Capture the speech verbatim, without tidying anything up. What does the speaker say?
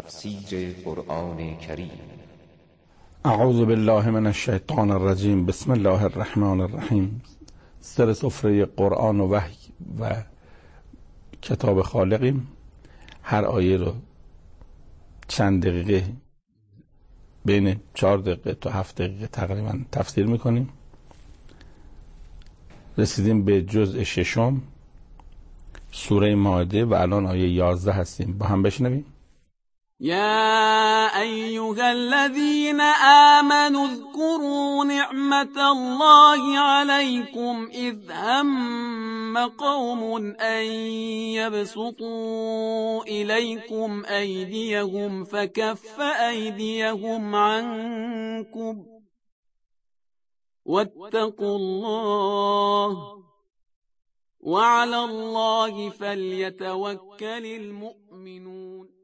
تفسیر قرآن کریم. اعوذ بالله من الشیطان الرجیم. بسم الله الرحمن الرحیم. سر سفره قرآن و وحی و کتاب خالقیم. هر آیه رو چند دقیقه، بین چهار دقیقه تا هفت دقیقه تقریبا تفسیر میکنیم. رسیدیم به جزء ششم سوره مائده و الان آیه یازده هستیم. با هم بشنویم. يا أيها الذين آمنوا اذكروا نعمة الله عليكم إذ هم قوم أن يبسطوا إليكم أيديهم فكف أيديهم عنكم واتقوا الله وعلى الله فليتوكل المؤمنون.